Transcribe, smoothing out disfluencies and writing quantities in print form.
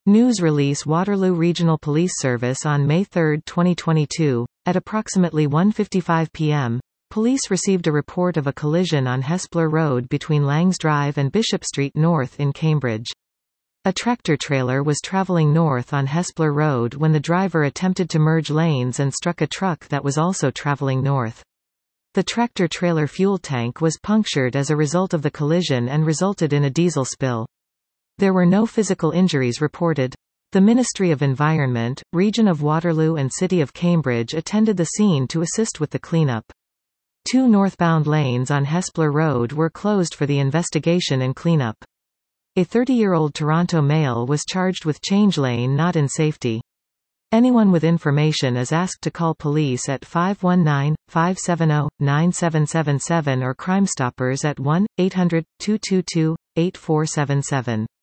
News release Waterloo Regional Police Service on May 3, 2022. At approximately 1:55 p.m., police received a report of a collision on Hespeler Road between Langs Drive and Bishop Street North in Cambridge. A tractor-trailer was travelling north on Hespeler Road when the driver attempted to merge lanes and struck a truck that was also travelling north. The tractor-trailer fuel tank was punctured as a result of the collision and resulted in a diesel spill. There were no physical injuries reported. The Ministry of Environment, Region of Waterloo and City of Cambridge attended the scene to assist with the cleanup. 2 northbound lanes on Hespeler Road were closed for the investigation and cleanup. A 30-year-old Toronto male was charged with change lane not in safety. Anyone with information is asked to call police at 519-570-9777 or Crime Stoppers at 1-800-222-8477.